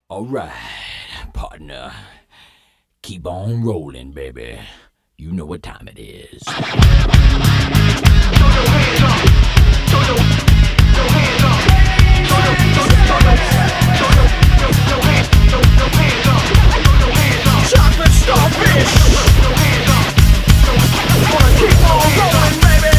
Alright, partner. Keep on rolling, baby. You know what time it is. Throw your hands up. Throw your hands up. Throw your hands up. Chocolate starfish. Throw your hands up. Wanna keep on rolling, baby.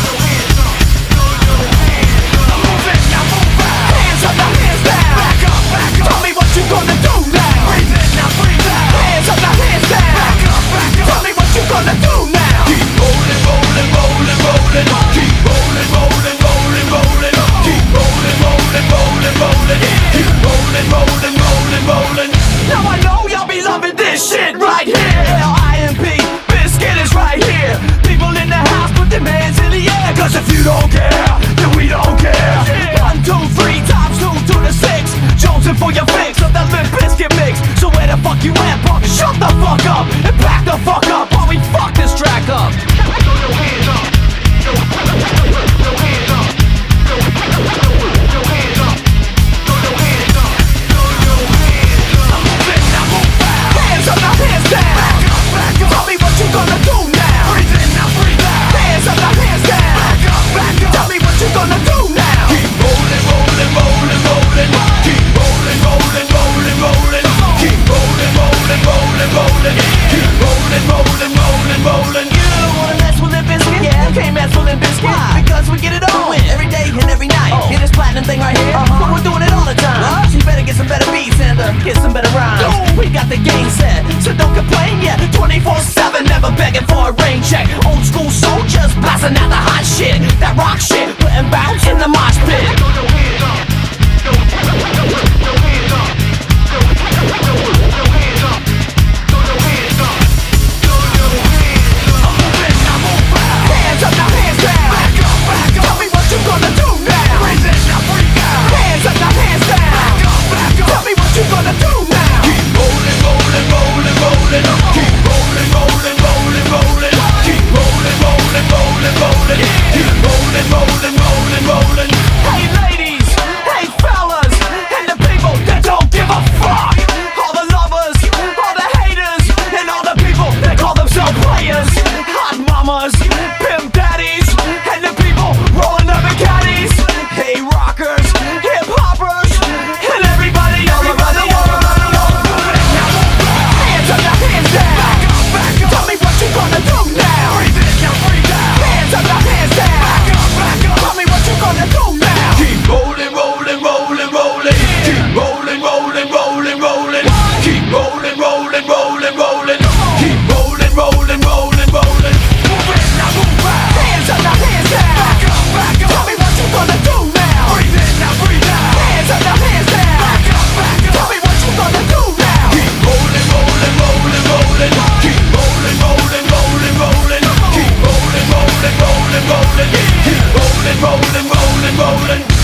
Move it, now move out. Hands up, now hands down. Back up, back up. Tell me what you gonna do now. Breathe in, now breathe out. Hands up, now hands down. Back up, back up. Tell me what you gonna do now. Keep rolling, rolling, rolling, rolling. Keep rolling, rolling, rolling, rolling. Keep rolling, rolling, rolling, rolling. Keep rolling, rolling, rolling, rolling. Now I know y'all be loving this shit right here. L-I-M-P, Biscuit is right here. People in the house, put them hands in the air. Cause if you don't care, then we don't care. 1, 2, 3 times 2 to the 6. Jonesing for your fix of that Limp Bizkit mix. So where the fuck you at, punk? Shut the fuck up and back the fuck up while we fuck this track up. Throw your hands up. Throw your hands up. Throw your hands up. Throw your hands up. Throw your hands up. Move it, now move out. Hands up, now hands down. Back up, back up. Tell me what you gonna do now. Breathe in, now breathe out. Hands up, now hands down. Back up, back up. Tell me what you gonna do now. Keep rolling, rolling, rolling, rolling. Keep rolling, rolling, rolling, rolling. Keep rolling, rolling, rolling, rolling. Keep rolling, rolling, rolling, rolling. You don't wanna mess with Limp Bizkit? Yeah, can't mess with Limp Bizkit. Why? Because we get it on every day and every night. Hear this platinum thing right here? But we're doing it all the time. So you better get some better beats and get some better rhymes. We got the game set, so don't complain. Yeah, 24/7, never begging for a rain check. Old school soldiers blasting out the hot shit, that rock shit, putting bounce in the mosh pit. Throw your hands up. Throw your hands up. Throw your hands up. Throw your hands up. Throw your hands up. Move it, now move out. Hands up, now hands down. Back up, back up. Tell me what you gonna do now. Breathe in, now breathe out. Hands up, now hands down. Back up, back up. Tell me what you gonna do now. Keep rolling, rolling, rolling, rolling. Keep rolling, rolling, rolling, rolling. Keep rolling, rolling, rolling, rolling. Keep rolling, rolling, rolling, rolling. Hey ladies, hey fellas, and the people that don't give a fuck. All the lovers, all the haters, and all the people that call themselves players. Hot mamas, pimp daddies, and the people rolling up in caddies. Hey rockers, hip hoppers, and everybody all around the world. Hands up, now hands down. Back up, back up. Tell me what you gonna do now. Breathe in, now breathe out. Hands up, now hands down. Back up, back up. Tell me what you gonna do now. Keep rolling, rolling, rolling, rolling. Keep rolling, rolling, rolling, rolling. Keep rolling, rolling, rolling, rolling. Keep rolling, rolling, rolling, rolling. Move it, now move out. Hands up, now hands down. Back up, back up. Tell me what you gonna do now. Breathe in, now breathe out. Hands up, now hands down. Back up, back up. Tell me what you gonna do now. Keep rolling, rolling, rolling, rolling. Keep rolling, rolling, rolling, rolling. Keep rolling, rolling, rolling, rolling. Keep rolling, rolling, rolling, rolling.